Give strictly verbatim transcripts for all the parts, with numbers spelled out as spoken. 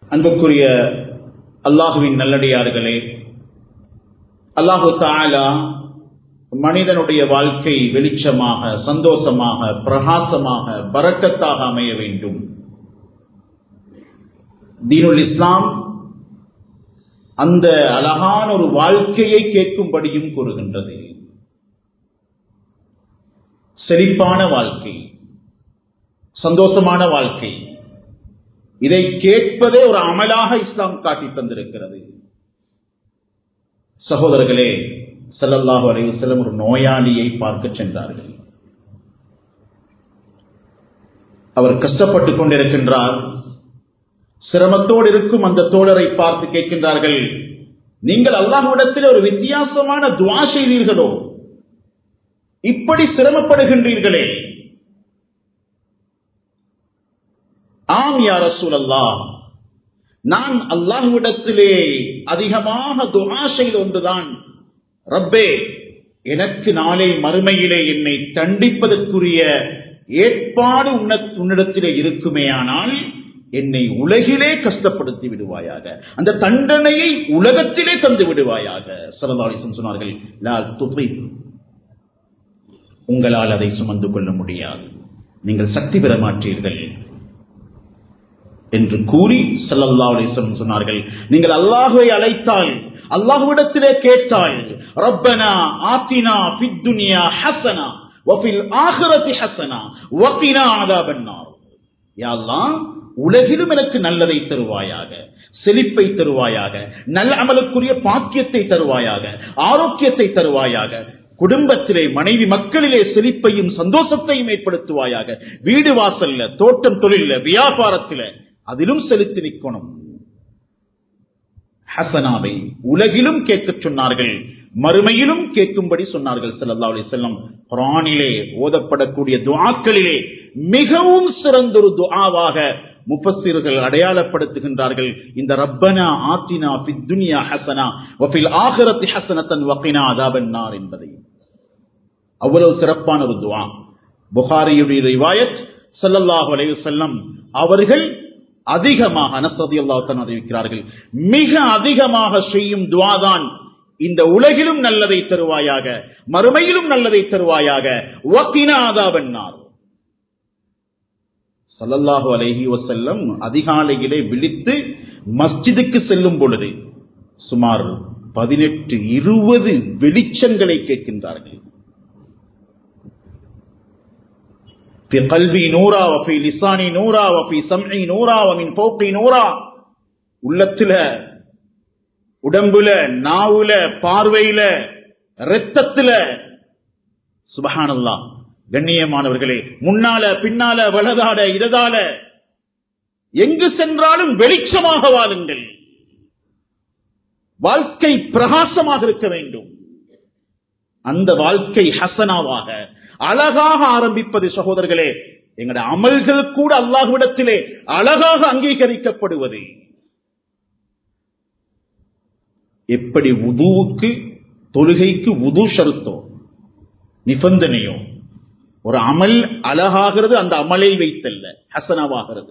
அன்புக்குரிய அல்லாஹுவின் நல்லடியார்களே, அல்லாஹு தஆலா மனிதனுடைய வாழ்க்கை வெளிச்சமாக, சந்தோஷமாக, பிரகாசமாக, பரக்கத்தாக அமைய வேண்டும். தீனுல் இஸ்லாம் அந்த அழகான ஒரு வாழ்க்கையை கேட்கும்படியும் கூறுகின்றது. செழிப்பான வாழ்க்கை, சந்தோஷமான வாழ்க்கை, இதை கேட்பதே ஒரு அமலாக இஸ்லாம் காட்டி தந்திருக்கிறது. சகோதரர்களே, ஸல்லல்லாஹு அலைஹி வஸல்லம் ஒரு நோயாளியை பார்க்க சென்றார்கள். அவர் கஷ்டப்பட்டுக் கொண்டிருக்கின்றார். சிரமத்தோடு இருக்கும் அந்த தோழரை பார்த்து கேட்கின்றார்கள், நீங்கள் அல்லாஹ்விடத்தில் ஒரு வித்தியாசமான துஆ செய்தீர்களோ, இப்படி சிரமப்படுகின்றீர்களே? ஆம் யா ரசூலல்லாஹ், நான் அல்லாஹ்விடத்திலே அதிகமாக துஆ செய்த ஒன்றுதான், ரப்பே, எனக்கு நாளை மறுமையிலே என்னை தண்டிப்பதற்குரிய ஏற்பாடு உன்னிடத்திலே இருக்குமேயானால் என்னை உலகிலே கஷ்டப்படுத்தி விடுவாயாக, அந்த தண்டனையை உலகத்திலே தந்து விடுவாயாக. ஸல்லல்லாஹு அலைஹி வஸல்லம் சொன்னார்கள், லா துதீக், உங்களால் அதை சுமந்து கொள்ள முடியாது, நீங்கள் சக்தி பெற மாட்டீர்கள் என்று கூறி ஸல்லல்லாஹு அலைஹி வஸல்லம் சொன்னார்கள், நீங்கள் அல்லாஹ்வை அழைத்தால், அல்லாஹ்விடத்திலே கேட்டால், ரப்பனா ஆத்தினா ஃபித் துன்யா ஹஸனா வ ஃபில் ஆখিরাতি ஹஸனா வ கினா அஸாபன்னார். யா அல்லாஹ், உலகிலும் எனக்கு நல்லதை தருவாயாக, செழிப்பை தருவாயாக, நல்ல அமலுக்குரிய பாக்கியத்தை தருவாயாக, ஆரோக்கியத்தை தருவாயாக, குடும்பத்திலே மனைவி மக்களிலே செழிப்பையும் சந்தோஷத்தையும் ஏற்படுத்துவாயாக, வீடு வாசல்ல, தோட்டம் தொழில, வியாபாரத்தில அதிலும் செலுத்தி நிற்கணும். ஹசனாவை உலகிலும் கேட்க சொன்னார்கள், மறுமையிலும் கேட்கும்படி சொன்னார்கள். ஸல்லல்லாஹு அலைஹி வஸல்லம் குர்ஆனிலே ஓதப்படக்கூடிய துஆக்களிலே மிகவும் சிறந்த ஒரு துஆவாக முஃபஸ்ஸிர்கள் அடையாளப்படுத்துகின்றார்கள் இந்த ரப்பனா ஆத்தினா ஃபித் துன்யா ஹஸனா வ ஃபில் ஆখিরাতি ஹஸனத்தன் வ கினா அஸாபன்னார் என்பதை. அவ்வளவு சிறப்பான ஒரு துஆ. புகாரியுடைய ரிவாயத், ஸல்லல்லாஹு அலைஹி வஸல்லம் அவர்கள் அதிகமாக, அனஸ் ரலியல்லாஹு தஆலா அறிவிக்கிறார்கள், மிக அதிகமாக செய்யும் துஆதான், இந்த உலகிலும் நல்லதை தருவாயாக, மறுமையிலும் நல்லதை தருவாயாக, வ கினா அஸாபன்னார். ஸல்லல்லாஹு அலைஹி வஸல்லம் அதிகாலையிலே விழித்து மஸ்ஜிதுக்கு செல்லும் பொழுது சுமார் பதினெட்டு இருபது வெளிச்சங்களை கேட்கின்றார்கள். في قلبي نورا وفي لساني نورا وفي سمعي نورا ومن فوقي نورا. உள்ளத்துல, உடம்புல, நாவுல, பார்வையில, இரத்தத்துல, சுப்ஹானல்லாஹ். கண்ணியமானவர்களே, முன்னால பின்னால வலதால இடதால எங்கு சென்றாலும் வெளிச்சமாக வாழுங்கள். வாழ்க்கை பிரகாசமாக இருக்க வேண்டும். அந்த வாழ்க்கை ஹசனாவாக, அழகாக ஆரம்பிப்பது சகோதரர்களே, எங்களுடைய அமல்கள் கூட அல்லாஹ்விடத்திலே அழகாக அங்கீகரிக்கப்படுவது. எப்படி வுதுவுக்கு, தொழுகைக்கு வுது ஷர்த்தோ, நிபந்தனையோ, ஒரு அமல் அழகாகிறது அந்த அமலை வைத்தல்ல, ஹசனாவாகிறது.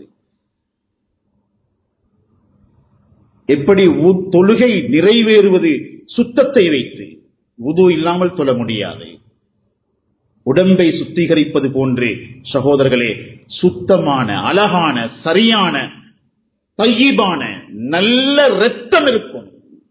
எப்படி தொழுகை நிறைவேறுவது சுத்தத்தை வைத்து, வுது இல்லாமல் தொழ முடியாது. உடம்பை சுத்திகரிப்பது போன்றே சகோதரர்களே, சுத்தமான, அழகான, சரியான, தய்யிபான நல்ல இரத்தம் இருக்கும்.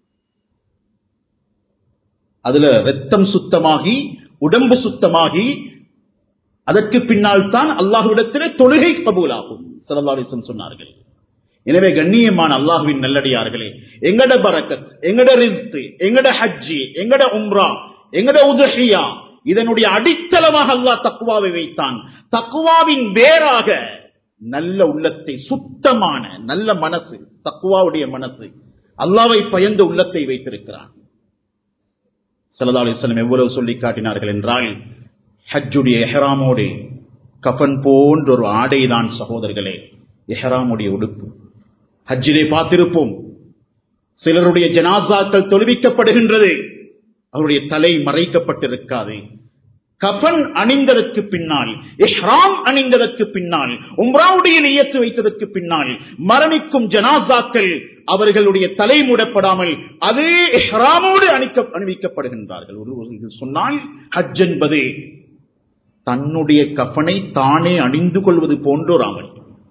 அதுல இரத்தம் சுத்தமாகி, உடம்பு சுத்தமாகி, அதற்கு பின்னால் தான் அல்லாஹ்விடத்திலே தொழுகை கபூலாகும். ஸல்லல்லாஹு அலைஹி வஸல்லம் சொன்னார்கள். எனவே கண்ணியமான அல்லாஹ்வின் நல்லடியார்களே, எங்கட பரக்கத், எங்கட ரிஸ்க், எங்கட ஹஜ்ஜி, எங்கட உம்ரா, எங்கட உதுஹியா, இதனுடைய அடித்தளமாக அல்லாஹ் தக்வாவை வைத்தான். தக்வாவின் வேறாக நல்ல உள்ளத்தை, சுத்தமான நல்ல மனசு, தக்வாவுடைய மனசு, அல்லாஹ்வை பயந்த உள்ளத்தை வைத்திருக்கிறான். ஸல்லல்லாஹு அலைஹி வஸல்லம் எவ்வளவு சொல்லி காட்டினார்கள் என்றால், ஹஜ்ஜுடைய இஹ்ராமோடு கஃபன் போன்ற ஒரு ஆடைதான் சகோதரர்களே இஹ்ராமுடைய உடுப்பு. ஹஜ்ஜிலே பார்த்திருப்போம், சிலருடைய ஜனாசாக்கள் தொழுவிக்கப்படுகின்றது, அவருடைய தலை மறைக்கப்பட்டிருக்காது. கஃன் அணிந்ததற்கு பின்னால், இஹ்ராம் அணிந்ததற்கு பின்னால், உம்ராவுடைய நியத்து வைத்ததற்கு பின்னால் மரணிக்கும் ஜனாசாக்கள் அவர்களுடைய தலை மூடப்படாமல் அதே இஹ்ராமோடு அணிவிக்கப்படுகின்றார்கள். ஒரு சொன்னால் ஹஜ் என்பது தன்னுடைய கஃனை தானே அணிந்து கொள்வது போன்ற ஒரு அமல்.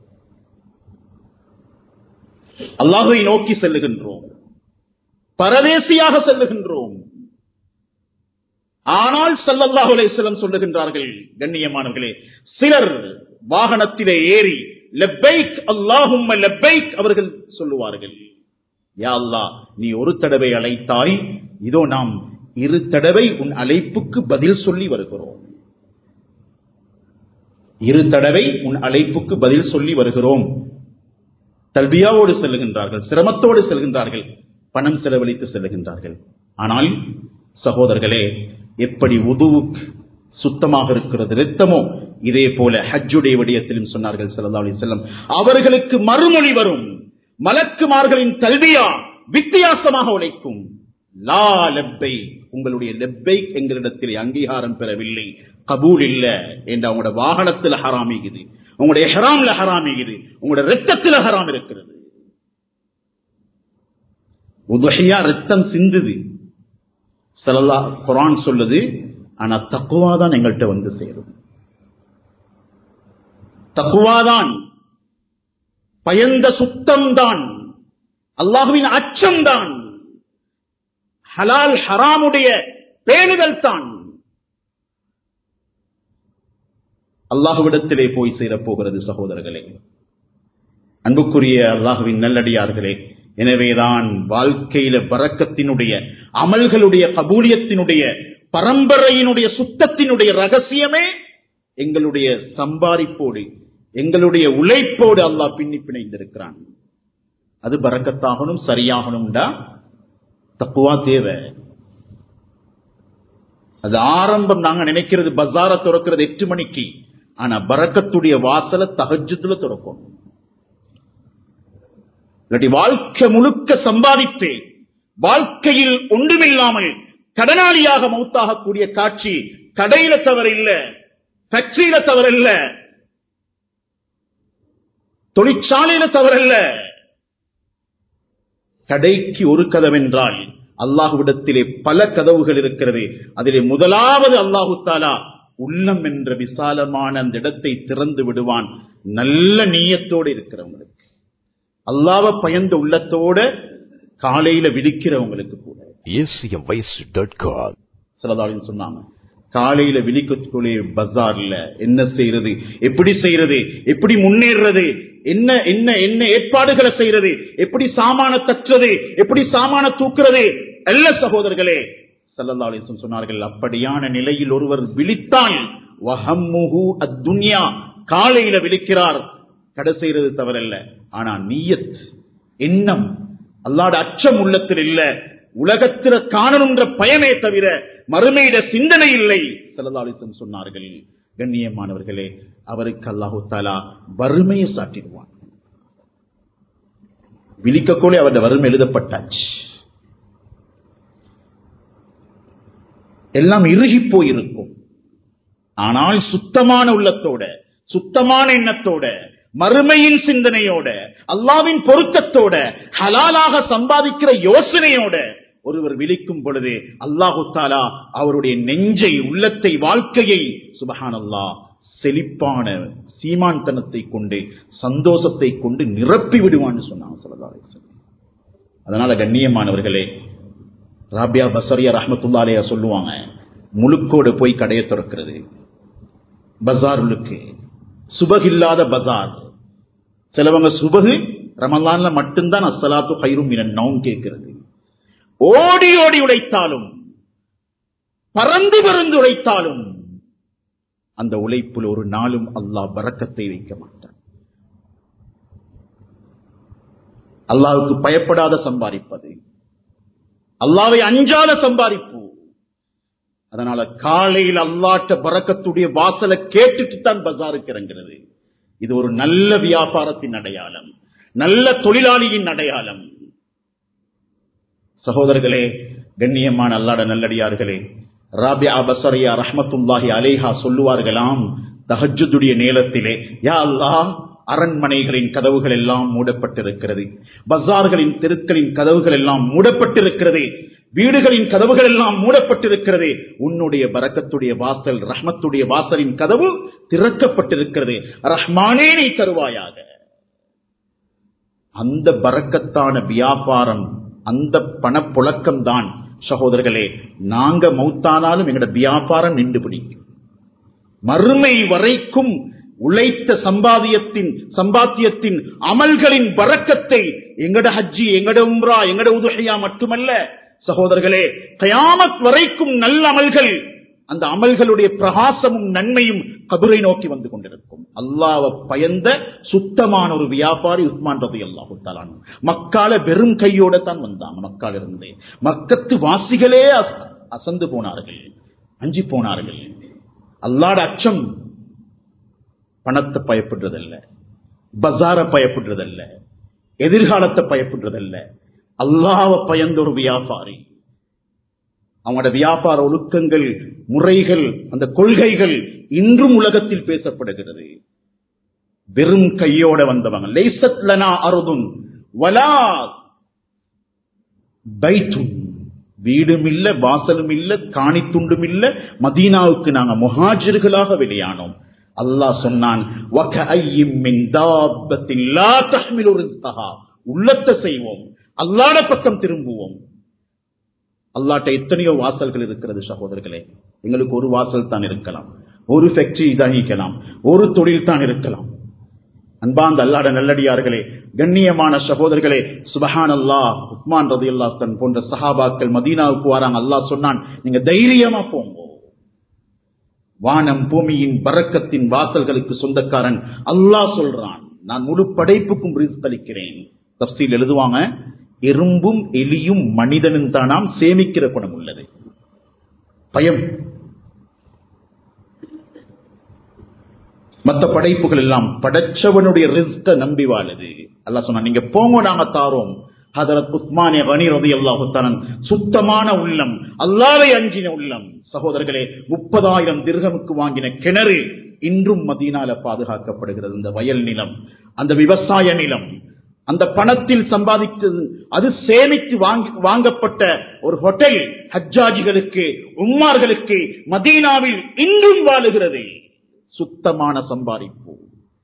அல்லாஹ்வை நோக்கி செல்லுகின்றோம், பரதேசியாக செல்லுகின்றோம். ஆனால் ஸல்லல்லாஹு அலைஹி வஸல்லம் சொல்லுகின்றார்கள், கண்ணியமானவர்களே, சிலர் வாகனத்திலே ஏறி லப்பைக் அல்லாஹும்ம லப்பைக் அவர்கள் சொல்லுவார்கள், யா அல்லாஹ் நீ ஒரு தடவை அழைத்தாய், இதோ நாம் இரு தடவை உன் அழைப்புக்கு பதில் சொல்லி வருகிறோம். இரு தடவை உன் அழைப்புக்கு பதில் சொல்லி வருகிறோம். தல்பியாவோடு செல்லுகின்றார்கள், சிரமத்தோடு செல்கின்றார்கள், பணம் செலவழித்து செல்லுகின்றார்கள். ஆனால் சகோதரர்களே, எப்படி உதுவுக்கு சுத்தமாக இருக்கிறது இரத்தமோ, இதே போல ஹஜ்ஜுடைய விடயத்திலும் சொன்னார்கள் ஸல்லல்லாஹு அலைஹி வஸல்லம், அவர்களுக்கு மறுமொழி வரும். மலக்குமார்களின் தல்பியா வித்தியாசமாக உழைக்கும். லா லப்பை, உங்களுடைய லப்பை எங்களிடத்தில் அங்கீகாரம் பெறவில்லை, கபூல் இல்ல என்று அவங்களோட வாகனத்தில் ஹராமிக்குது, உங்களுடைய ஹராம்ல ஹராமிக்குது, உங்களுடைய இரத்தத்தில் ஹராம் இருக்கிறது. உதுஹியா ரத்தம் சிந்துது, ஸல்லல்லாஹு குர்ஆன் சொல்லுது. ஆனா தக்வா தான் எங்கள்கிட்ட வந்து சேரும். தக்வாதான், பயந்த சுத்தம் தான், அல்லாஹ்வின் அச்சம் தான், ஹலால் ஹராமுடைய பேணுதல் தான் அல்லாஹ்விடத்திலே போய் சேரப்போகிறது. சகோதரர்களே, அன்புக்குரிய அல்லாஹ்வின் நல்லடியார்களே, எனவேதான் வாழ்க்கையில பரக்கத்தினுடைய, அமல்களுடைய கபூலியத்தினுடைய, பரம்பரையினுடைய சுத்தத்தினுடைய ரகசியமே எங்களுடைய சம்பாதிப்போடு, எங்களுடைய உழைப்போடு அல்லாஹ் பின்னி பிணைந்திருக்கிறான். அது பரக்கத்தாகணும், சரியாகணும்டா தக்குவா தேவை. அது ஆரம்பம் நாங்க நினைக்கிறது பஜார திறக்கிறது எட்டு மணிக்கு, ஆனா பரக்கத்துடைய வாசல தஹஜ்ஜுதுல திறக்கும். வாழ்க்கை முழுக்க சம்பாதித்து வாழ்க்கையில் ஒன்றுமில்லாமல் கடனாளியாக மௌத்தாகக்கூடிய காட்சி கடையில தவறில்ல, ஃபேக்டரியில தவறில்ல, தொழிற்சாலையில தவறில்ல. கடைக்கு ஒரு கதவென்றால் அல்லாஹ்விடத்திலே பல கதவுகள் இருக்கிறது. அதிலே முதலாவது அல்லாஹு தஆலா உள்ளம் என்ற விசாலமான அந்த இடத்தை திறந்து விடுவான். நல்ல நியத்தோடு இருக்கிறவங்களுக்கு, அல்லாஹ்வை பயந்த உள்ளத்தோட காலையில விழிக்கிறவங்களுக்கு கூட சொன்னாங்க, காலையில விழிக்கக்கூடிய பஜார்ல என்ன செய்யறது, எப்படி செய்யறது, எப்படி முன்னேறது, என்ன என்ன என்ன ஏற்பாடுகளை செய்யறது, எப்படி சாமான தட்டுறது, எப்படி சாமான தூக்குறது அல்ல சகோதரர்களே. ஸல்லல்லாஹு அலைஹி வஸல்லம் சொன்னார்கள், அப்படியான நிலையில் ஒருவர் விழித்தால் வஹம்முஹு அத்துன்யா, காலையில விழிக்கிறார், கடை செய்யறது தவறல்ல, ஆனா நியத் எண்ணம் அல்லாஹ்வுடைய அச்சம் உள்ளத்தில் இல்ல, உலகத்தில் காணணுன்ற பயமே தவிர மறுமையிட சிந்தனை இல்லை. ஸல்லல்லாஹு அலைஹி வஸல்லம் சொன்னார்கள், கண்ணியமானவர்களே, அவருக்கு அல்லாஹு தஆலா வறுமையை சாட்டிடுவான். விழிக்கக்கோளே அவருடைய வறுமை எழுதப்பட்டாச்சு, எல்லாம் இறுகி போயிருக்கும். ஆனால் சுத்தமான உள்ளத்தோட, சுத்தமான எண்ணத்தோட, மறுமையின் சிந்தனையோட, அல்லாஹ்வின் பொருத்தத்தோட, ஹலாலாக சம்பாதிக்கிற யோசனையோட ஒருவர் விழிக்கும் பொழுது அல்லாஹு தஆலா அவருடைய நெஞ்சை, உள்ளத்தை, வாழ்க்கையை சுப்ஹானல்லாஹ் செழிப்பான சீமான்தனத்தை கொண்டு, சந்தோஷத்தை கொண்டு நிரப்பி விடுவான்னு சொன்னாங்க ஸல்லல்லாஹு அலைஹி வஸல்லம். அதனால கண்ணியமானவர்களே, ராபியா பஸரியா ரஹ்மத்துல்லாஹி அலைஹி சொல்லுவாங்க, முழுக்கோடு போய் கடையை திறக்கிறது, பஜாருக்கு சுபஹ் இல்லாத பஜார். சிலவங்க சுபஹ் ரமலான்ல மட்டும்தான் அஸ்ஸலாத்து கைரும் மினன் நௌம் கேட்கிறது. ஓடி ஓடி உழைத்தாலும், பறந்து பறந்து உழைத்தாலும் அந்த உழைப்பில் ஒரு நாளும் அல்லாஹ் பரக்கத்தை வைக்க மாட்டான். அல்லாஹ்வுக்கு பயப்படாத சம்பாதிப்பது, அல்லாஹ்வை அஞ்சாத சம்பாதிப்பு. அதனால காலையில் அல்லாஹ்ட்ட பரக்கத்துடைய வாசலை கேட்டுட்டு தான் பஜாருக்கு இறங்குறது. இது ஒரு நல்ல வியாபாரத்தின் அடையாளம், நல்ல தொழிலாளியின் அடையாளம். சகோதரர்களே, கண்ணியமான அல்லாஹ்வுடைய நல்லடியார்களே, ராபியா பஸரியா ரஹ்மத்துல்லாஹி அலைஹா சொல்லுவார்களாம், தஹஜ்ஜுடைய நேரத்திலே, யா அல்லாஹ், அரண்மனைகளின் கதவுகள் எல்லாம் மூடப்பட்டிருக்கிறது, பஜார்களின் தெருக்களின் கதவுகள் எல்லாம் மூடப்பட்டிருக்கிறது, வீடுகளின் கதவுகள் எல்லாம் மூடப்பட்டிருக்கிறது, உன்னுடைய பரக்கத்துடைய வாசல், ரஹ்மத்துடைய வாசலின் கதவு திறக்கப்பட்டிருக்கிறது, ரஹ்மானே நீ தருவாயாக. அந்த பரக்கத்தான வியாபாரம், அந்த பணப்புழக்கம் தான் சகோதரர்களே நாங்க மௌத்தானாலும் எங்கட வியாபாரம் நின்று பிடிக்கும். மறுமை வரைக்கும் உழைத்த சம்பாதியத்தின் சம்பாத்தியத்தின் அமல்களின் பரக்கத்தை எங்கட ஹஜ்ஜி, எங்கட உம்ரா, எங்கட உதுஹியா மட்டுமல்ல சகோதரர்களே, கயாமத் வரைக்கும் நல்ல அமல்கள், அந்த அமல்களுடைய பிரகாசமும் நன்மையும் கபரை நோக்கி வந்து கொண்டிருக்கும். அல்லாஹ்வை பயந்த சுத்தமான ஒரு வியாபாரி உஸ்மான் ரலியல்லாஹு தஆலா அன்ஹு. மக்கால வெறும் கையோட தான் வந்தாங்க. மக்கால இருந்து மக்கத்து வாசிகளே அசந்து போனார்கள், அஞ்சி போனார்கள். அல்லாஹ்ட அச்சம் பணத்தை பயப்படுறதல்ல, பஜார பயப்படுறதல்ல, எதிர்காலத்தை பயப்படுறதல்ல, அல்லாஹ்வை பயந்த ஒரு வியாபாரி. அவங்களோட வியாபார ஒழுக்கங்கள், முறைகள், அந்த கொள்கைகள் இன்றும் உலகத்தில் பேசப்படுகிறது. வெறும் கையோட வந்தவங்க, லைஸத் லனா அர்துன் வலா பைத்துன், வீடும் இல்ல, வாசலும் இல்ல, காணி துண்டும் இல்ல, மதீனாவுக்கு நாங்க முஹாஜிர்களாக வெளியானோம். அல்லாஹ் சொன்னான், வகஅய்யிம் மின் தாப்பத்தின் லா தஹ்மிலு ரிஸ்கஹா, உள்ளத்தை செய்வோம், அல்லாஹ்வுடைய பக்கம் திரும்புவோம். அல்லாஹ்ட்ட எத்தனையோ வாசல்கள் இருக்கிறது சகோதரர்களே. எங்களுக்கு ஒரு வாசல் தான் இருக்கலாம், ஒரு ஃபேக்டரி தான் இருக்கலாம், ஒரு தொழில் தான் இருக்கலாம். அன்பார்ந்த அல்லாஹ்வுடைய நல்லடியார்களே, கண்ணியமான சகோதரர்களே, சுப்ஹானல்லாஹ், உஸ்மான் ரலியல்லாஹு அன்ஹு போன்ற சஹாபாக்கள் மதீனாவுக்கு வராங்க. அல்லாஹ் சொன்னான், நீங்க தைரியமா போங்க. வானம் பூமியின் பரக்கத்தின் வாசல்களுக்கு சொந்தக்காரன் அல்லாஹ் சொல்றான், நான் முழு படைப்புக்கும் ரிஸ்க் அளிக்கிறேன். தஃப்சீல் எழுதுவாங்க, எறும்பும் எலியும் மனிதனும் தானாம் சேமிக்கிற குணம் உள்ளது. பயம். மற்ற படைப்புகள் எல்லாம் படைச்சவனுடைய ரிஸ்க நம்பி வாழுது. அல்லாஹ் சொன்னா, நீங்க போங்க, நாங்க தாரோம். ஹதரத் உஸ்மான் கனி ரலியல்லாஹு தஆலா சுத்தமான உள்ளம், அல்லாஹ்வை அஞ்சின உள்ளம். சகோதரர்களே, முப்பதாயிரம் திர்ஹமுக்கு வாங்கின கிணறு இன்றும் மதீனால பாதுகாக்கப்படுகிறது. இந்த வயல் நிலம், அந்த விவசாய நிலம், அந்த பணத்தில் சம்பாதித்தது, அது சேமித்து வாங்கப்பட்ட ஒரு ஹோட்டல் ஹஜ்ஜாஜிகளுக்கு, உம்மார்களுக்கு மதீனாவில் இன்றும் வாழுகிறது. சுத்தமான சம்பாதிப்பு,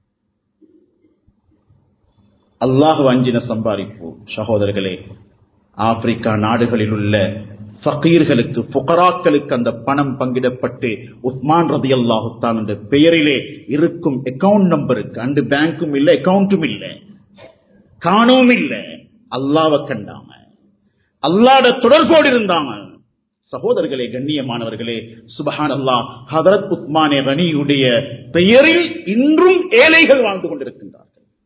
அல்லாஹ் அஞ்சின சம்பாதிப்பு. சகோதரர்களே, ஆப்பிரிக்கா நாடுகளில் உள்ள ஃபகீர்களுக்கு, ஃபுகராக்களுக்கு அந்த பணம் பங்கிடப்பட்டு உஸ்மான் ரலியல்லாஹு தஆலா என்ற பெயரிலே இருக்கும் அக்கவுண்ட் நம்பருக்கு, அண்டு பேங்கும் இல்லை, அக்கவுண்டும் இல்லை, காணவும் இல்லை. அல்லாஹ்வை கண்டாங்க, அல்லாஹ்வோட தொடர்போடு இருந்தாங்க. சகோதரர்களே, கண்ணியமானவர்களே, சுப்ஹானல்லாஹ், ஹதரத் உஸ்மான் கனியுடைய பெயரில் இன்றும் ஏழைகள் வாழ்ந்து கொண்டிருக்கின்றார்கள்.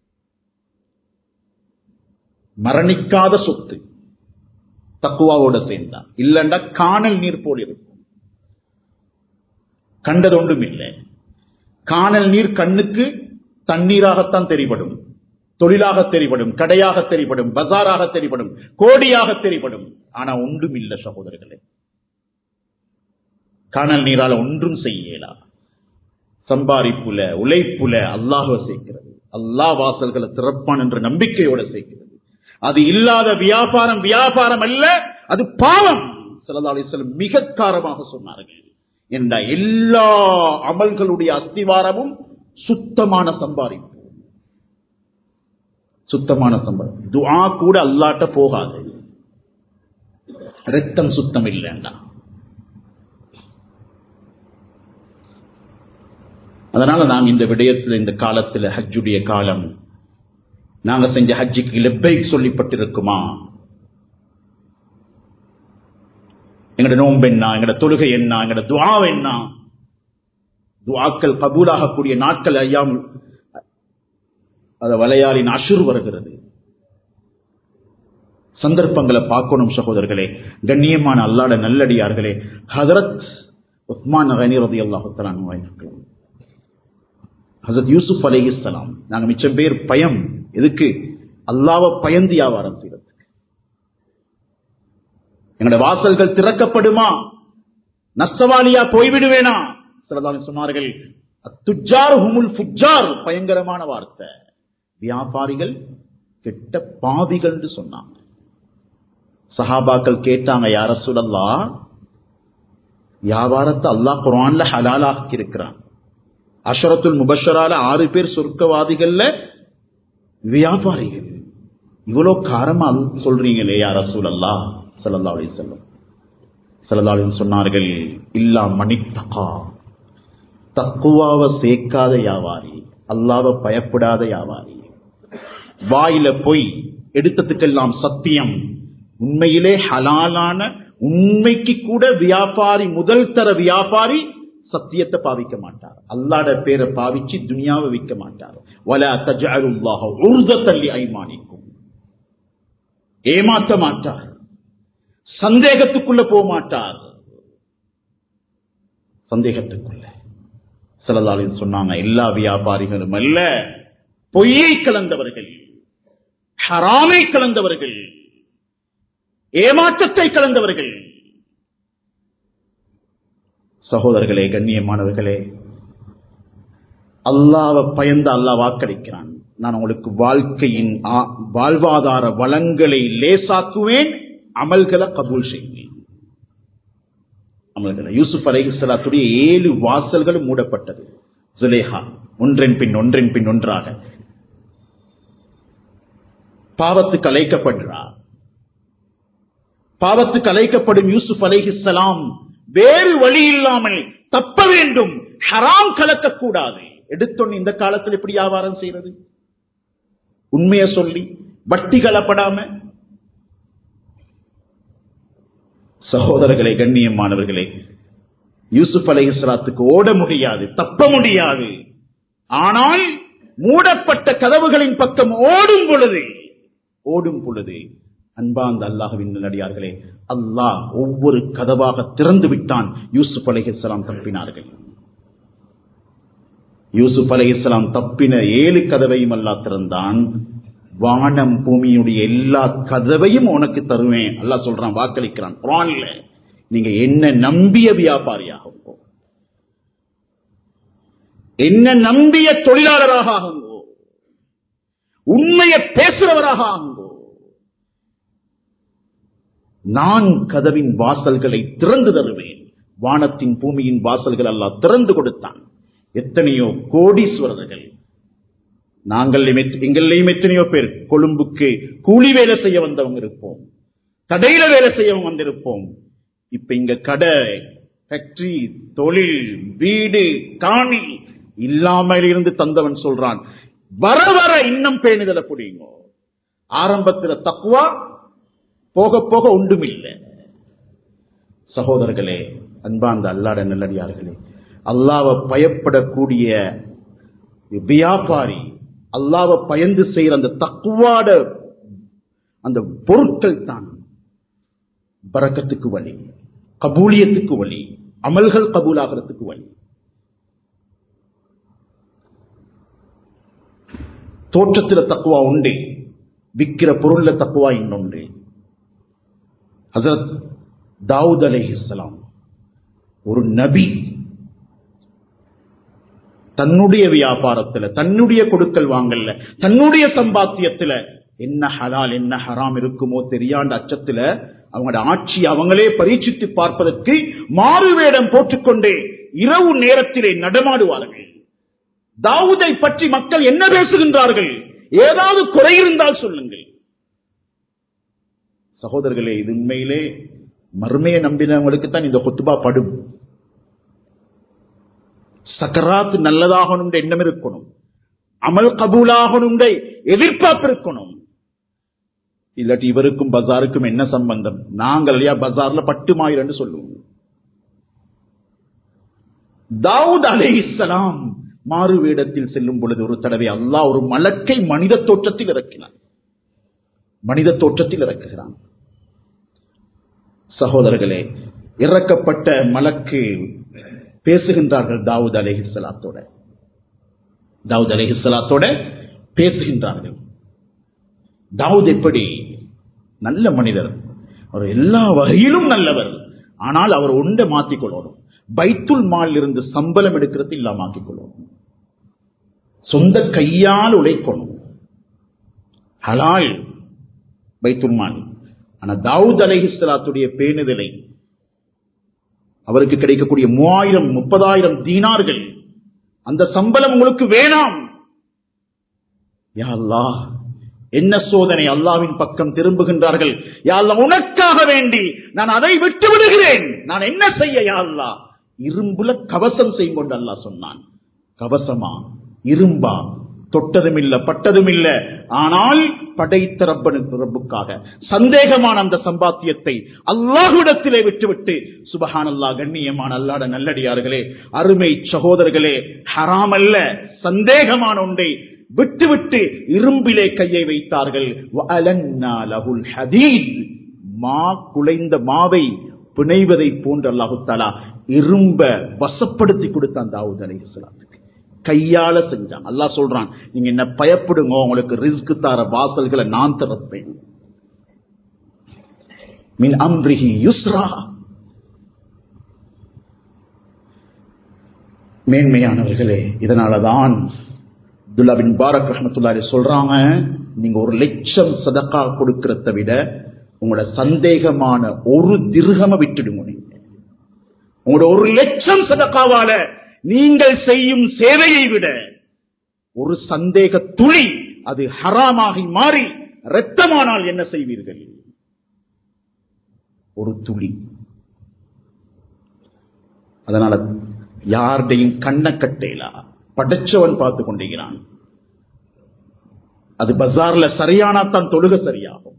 மரணிக்காத சொத்து, தக்குவாவோட சேர்ந்தார். இல்லண்டா காணல் நீர் போல் இருக்கும். கண்டதொன்றும் இல்லை. காணல் நீர் கண்ணுக்கு தண்ணீராகத்தான் தெரிபடும், தொழிலாக தெரிபடும், கடையாக தெரிபடும், பஜாராக தெரிபடும், கோடியாக தெரிபடும். ஆனா ஒன்றும் இல்லை சகோதரர்களே. காணல் நீரால ஒன்றும் செய்யலா. சம்பாதிப்புல, உழைப்புல அல்லாஹ்வை சேர்க்கிறது. அல்லாஹ் வாசல்களை திறப்பான் என்ற நம்பிக்கையோட சேர்க்கிறது. அது இல்லாத வியாபாரம் வியாபாரம் அல்ல, அது பாவம். ஸல்லல்லாஹு அலைஹி வஸல்லம் மிக காரமாக சொன்னார்கள். என்ற எல்லா அமல்களுடைய அஸ்திவாரமும் சுத்தமான சம்பாதிப்பு, சுத்தமான சம்பாதிப்பு. துஆ கூட அல்லாஹ்ட்ட போகாது, ரத்தம் சுத்தம் இல்லைன்னா. அதனால நாங்க இந்த விடயத்தில், இந்த காலத்தில், ஹஜ்ஜுடைய காலம், நாங்க செஞ்ச ஹஜ்ஜுக்கு லெப்பைக் சொல்லிப்பட்டிருக்குமா? எங்கட நோன்பு என்ன, எங்கட தொழுகை என்ன, எங்கட துஆ என்ன? துஆக்கள் கபூலாகக்கூடிய நாட்கள் ஐயாம், அத வலையாளின் அஷுர் வருகிறது. சந்தர்ப்பங்களை பார்க்கணும் சகோதரர்களே, கண்ணியமான அல்லாஹ்வுடைய நல்லடியார்களே. ஹஜரத் உஸ்மான் கனி ரலியல்லாஹு தஆலா அன்ஹு, ஹஜரத் யூசுப் அலைஹிஸ்ஸலாம், நாங்க மிச்சம் பேர் பயம். எதுக்கு? அல்லாஹ்வை பயந்து வியாபாரம் செய்யறதுக்கு. எங்களுடைய வாசல்கள் திறக்கப்படுமா? நஷ்டவாளியா போய்விடுவேனா? சிலதாலும் சொன்னார்கள், அத்துஜார் ஹுமுல் ஃபுஜ்ஜார், பயங்கரமான வார்த்தை. வியாபாரிகள் கெட்ட பாவிகள் என்று சொன்னாங்க. சஹாபாக்கள் கேட்டாங்க, யா ரசூலல்லாஹ், வியாபாரத்தை அல்லாஹ் குர்ஆன்ல ஹலாலாக்கி இருக்கிறான். அஷரத்துல் முபஷரால ஆறு பேர் சொர்க்கவாதிகள்ல வியாபாரிகள், இவ்வளவு காரமா சொல்றீங்களே யா ரசூலல்லாஹ் ஸல்லல்லாஹு அலைஹி வஸல்லம். ஸல்லல்லாஹு அலைஹி வஸல்லம் சொன்னார்கள், இல்லா மனித்தகா, தக்குவாவை சேர்க்காத வியாபாரி, அல்லாஹ்வை பயப்படாத வியாபாரி. வாயில போய் எடுத்ததுக்கெல்லாம் சத்தியம், உண்மையிலே ஹலாலான உண்மைக்கு கூட வியாபாரி, முதல் தர வியாபாரி சத்தியத்தை பாவிக்க மாட்டார். அல்லாஹ்ட பேரை பாவிச்சு துனியாவை விற்க மாட்டார். வலா தஜஅலுல்லாஹ உர்தத்தன் லிஐமானிக்கும், ஏமாற்ற மாட்டார், சந்தேகத்துக்குள்ள போக மாட்டார். சந்தேகத்துக்குள்ள ஸல்லல்லாஹு அலைஹி வஸல்லம் சொன்னாங்க, எல்லா வியாபாரிகளும் அல்ல, பொய்யை கலந்தவர்கள், ஹராமை கலந்தவர்கள், ஏமாற்றத்தை கலந்தவர்கள். சகோதரர்களே, கண்ணியமானவர்களே, அல்லாஹ்வை பயந்து அல்லாஹ் வாக்களிக்கிறான், நான் உங்களுக்கு வாழ்க்கையின் வாழ்வாதார வளங்களை லேசாக்குவேன், அமல்களை கபூல் செய்வேன். அமல்களை யூசுப் அலைஹிஸ்ஸலாத்துடைய ஏழு வாசல்கள் மூடப்பட்டது. சுலேஹா ஒன்றன் பின் ஒன்றன் பின் ஒன்றாக பாவத்துக்கு அழைக்கப்படுகிறார். பாவத்துக்கு அழைக்கப்படும் யூசுப் அலைஹிஸ்ஸலாம் வேறு வழி இல்லாமல் தப்ப வேண்டும், ஹராம் கலக்கக்கூடாது. எடுத்தொன்னு இந்த காலத்தில் எப்படி வியாபாரம் செய்யறது? உண்மையை சொல்லி வட்டி கலப்படாம. சகோதரர்களே, கண்ணியமானவர்களே, யூசுப் அலைஹிஸ்ஸலாத்துக்கு ஓட முடியாது, தப்ப முடியாது. ஆனால் மூடப்பட்ட கதவுகளின் பக்கம் ஓடும் பொழுது ஓடும் பொழுது அன்பார்ந்த அல்லாஹ்வின் நல்லடியார்களே, அல்லாஹ் ஒவ்வொரு கதவாக திறந்து விட்டான். யூசுப் அலைஹிஸ்ஸலாம் தப்பினார்கள். யூசுப் அலைஹிஸ்ஸலாம் தப்பின ஏழு கதவையும் அல்லாஹ் திறந்தான். வானம் பூமியுடைய எல்லா கதவையும் உனக்கு தருவேன் அல்லாஹ் சொல்றான், வாக்களிக்கிறான் குர்ஆன்ல. நீங்க என்ன நம்பிய வியாபாரியாகவோ, என்ன நம்பிய தொழிலாளராக ஆகுங்கோ, உண்மையை பேசுறவராக ஆகுங்கோ, நான் கதவின் வாசல்களை திறந்து தருவேன். வானத்தின் பூமியின் வாசல்கள் அல்லாஹ் திறந்து கொடுத்தான். எத்தனையோ கோடீஸ்வரர்கள், நாங்கள் எங்களையும் எத்தனையோ பேர் கொழும்புக்கு கூலி வேலை செய்ய வந்தவங்க இருப்போம், கடையில வேலை செய்ய வந்திருப்போம். இப்ப இங்க கடை, ஃபேக்டரி, தொழில், வீடு, காணி இல்லாமல் இருந்து தந்தவன் சொல்றான், வர வர இன்னும் பேணுதல புடிங்க. ஆரம்பத்தில் தக்வா, போக போக ஒன்றும் இல்லை. சகோதரர்களே, அன்பார்ந்த அல்லாஹ்வுடைய நல்லடியார்களே, அல்லாஹ்வை பயப்படக்கூடிய வியாபாரி, அல்லாஹ்வை பயந்து செய்யற அந்த தக்வாட அந்த பொருட்கள் தான் பரக்கத்துக்கு வழி, கபூலியத்துக்கு வழி, அமல்கள் கபூலாகிறதுக்கு வழி. தோற்றத்தில் தக்வா உண்டு, விக்கிற பொருள்ல தக்வா இன்னொன்று. ஹஸரத் தாவூத் அலைஹிஸ்ஸலாம் ஒரு நபி, தன்னுடைய வியாபாரத்துல, தன்னுடைய கொடுக்கல் வாங்கல்ல, தன்னுடைய சம்பாத்தியத்துல என்ன ஹலால் என்ன ஹராம் இருக்குமோ தெரியாண்ட அச்சத்துல அவங்களோட ஆட்சி அவங்களே பரீட்சித்து பார்ப்பதற்கு மாறுவேடம் போட்டுக்கொண்டே இரவு நேரத்திலே நடமாடுவார்கள். தாவூதை பற்றி மக்கள் என்ன பேசுகின்றார்கள்? ஏதாவது குறை இருந்தால் சொல்லுங்கள். சகோதரர்களே, இது உண்மையிலே மர்மையை நம்பினவங்களுக்கு தான் இந்த குத்துபா படும். சக்கராத் நல்லதாகணும் எண்ணம் இருக்கணும், அமல் கபூலாகணும் எதிர்பார்ப்பு இருக்கணும். இல்லாட்டி இவருக்கும் பஜாருக்கும் என்ன சம்பந்தம்? நாங்கள் பஜார்ல பட்டு மாயிரம் சொல்லுவோம். தாவூத் அலைஹிஸ்ஸலாம் மாறு வேடத்தில் செல்லும் பொழுது ஒரு தடவை அல்லாஹ் ஒரு மலக்கை மனித தோற்றத்தில் இறக்கினார். மனித தோற்றத்தில் இறக்குகிறான். சகோதரர்களே, இறக்கப்பட்ட மலக்கு பேசுகின்றார்கள் தாவூத் அலைஹிஸ்ஸலாத்தோட. தாவூத் அலைஹிஸ்ஸலாத்தோட பேசுகின்றார்கள். தாவூத் எப்படி நல்ல மனிதர், அவர் எல்லா வகையிலும் நல்லவர். ஆனால் அவர் ஒன்றை மாற்றிக்கொள்ளணும், பைத்துல் மால் இருந்து சம்பளம் எடுக்கிறது இல்லாம ஆக்கிக்கொள்ளணும், சொந்த கையால் உழைக்கணும், ஹலால் பைத்துல் மால். ஆனா தாவூத் அலைஹிஸ்ஸலாத்துடைய பேணுதலை, அவருக்கு கிடைக்கக்கூடிய மூவாயிரம் முப்பதாயிரம் தீனார்கள், அந்த சம்பளம் உங்களுக்கு வேணாம். யா அல்லாஹ், என்ன சோதனை! அல்லாஹ்வின் பக்கம் திரும்புகின்றார்கள். யா அல்லாஹ், உனக்காக வேண்டி நான் அதை விட்டு விடுகிறேன், நான் என்ன செய்ய யா அல்லாஹ்? இரும்புல கவசம் செய்யும் கொண்டு அல்லாஹ் சொன்னான். கவசமா, இரும்பா, தொட்டதும் இல்ல பட்டதும் இல்ல, ஆனால் படைத்த ரப்பனுக்கு ரப்புக்காக சந்தேகமான அந்த சம்பாத்தியத்தை அல்லாஹ்விடத்திலே விட்டுவிட்டு, சுபஹானல்லாஹ், கண்ணியமான அல்லாஹ்வுடைய நல்லடியார்களே, அருமை சகோதரர்களே, ஹராம் அல்ல சந்தேகமான ஒன்றை விட்டுவிட்டு இரும்பிலே கையை வைத்தார்கள். வஅலன்னா லஹுல் ஹதீத், மா குலைந்த மாவை பிணைவதை போன்று அல்லாஹு தஆலா இரும்ப வசப்படுத்தி கொடுத்தான் தாவூத் அலைஹிஸ்ஸலாம். கையால செஞ்சான். அல்லாஹ் சொல்றான், நீங்க என்ன பயப்படுங்க, உங்களுக்கு ரிஸ்க் தர வாசல்களை நான் திறப்பேன். மின் அம்ரிஹி யுஸ்ரா. மேன்மையானவர்களே, இதனாலதான் அப்துல்லா பின் பாரக் ரஹ்மத்துல்லாஹி அலைஹி சொல்றாங்க, நீங்க ஒரு லட்சம் சதகா கொடுக்கிறத விட உங்களோட சந்தேகமான ஒரு திர்ஹம விட்டுடுங்க. நீங்க உங்களோட ஒரு லட்சம் சதகாவால நீங்கள் செய்யும் சேவையை விட ஒரு சந்தேக துளி அது ஹராமாகி மாறி இரத்தமானால் என்ன செய்வீர்கள்? ஒரு துளி. அதனால யாருடையும் கண்ண கட்டேலா, படைச்சவன் பார்த்து கொண்டிருக்கிறான். அது பஜார்ல சரியானாத்தான் தொழுக சரியாகும்.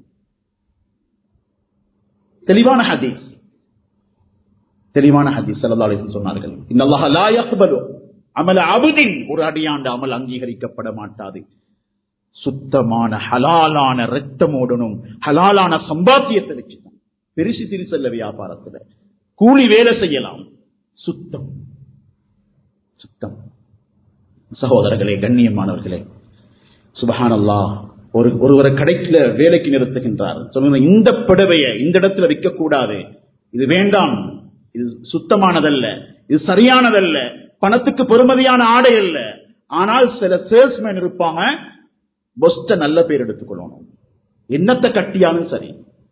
தெளிவான ஹதீஸ், தெளிவான ஹதீஸ் ஸல்லல்லாஹு அலைஹி வஸல்லம் சொன்னார்கள், இன்னல்லாஹ லா யக்பலு அமல அப்தின், ஒரு அடியாண்ட அமல் அங்கீகரிக்கப்பட மாட்டாது. சுத்தமான ஹலாலான இரத்தமோடனும் ஹலாலான சம்பாத்தியத்தை வச்சுதான். பெருசு சிறுசல்ல வியாபாரத்துல கூலி வேலை செய்யலாம். சுத்தம் சுத்தம். சகோதரர்களே, கண்ணியமானவர்களே, சுப்ஹானல்லாஹ், ஒரு ஒருவரை கடைக்குல வேலைக்கு நிறுத்துகின்றார். சொல்லுங்க, இந்த புடவையை இந்த இடத்துல விற்க கூடாது, இது வேண்டாம், இது சுத்தமானதல்ல, இது சரியானதல்ல, பணத்துக்கு பெறுமதியான ஆடை அல்ல. ஆனால் சில சேல்ஸ்மேன் இருப்பாங்க, பொஸ்ட நல்ல பேர் எடுத்துக்கொள்ளணும், என்னத்தை கட்டியாலும் சரி,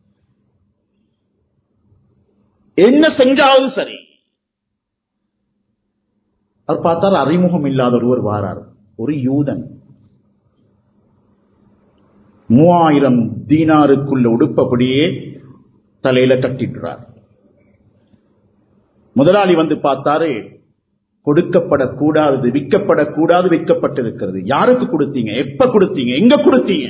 என்ன செஞ்சாலும் சரி. அவர் பார்த்தார், அறிமுகம் இல்லாத ஒருவர் வாரார், ஒரு யூதன், மூவாயிரம் தீனாருக்குள்ள உடுப்பபடியே தலையில கட்டிடுறார். முதலாளி வந்து பார்த்தாரு, கொடுக்கப்படக்கூடாது, விற்கப்படக்கூடாது, விற்கப்பட்டிருக்கிறது. யாருக்கு கொடுத்தீங்க, எப்ப கொடுத்தீங்க, எங்க கொடுத்தீங்க?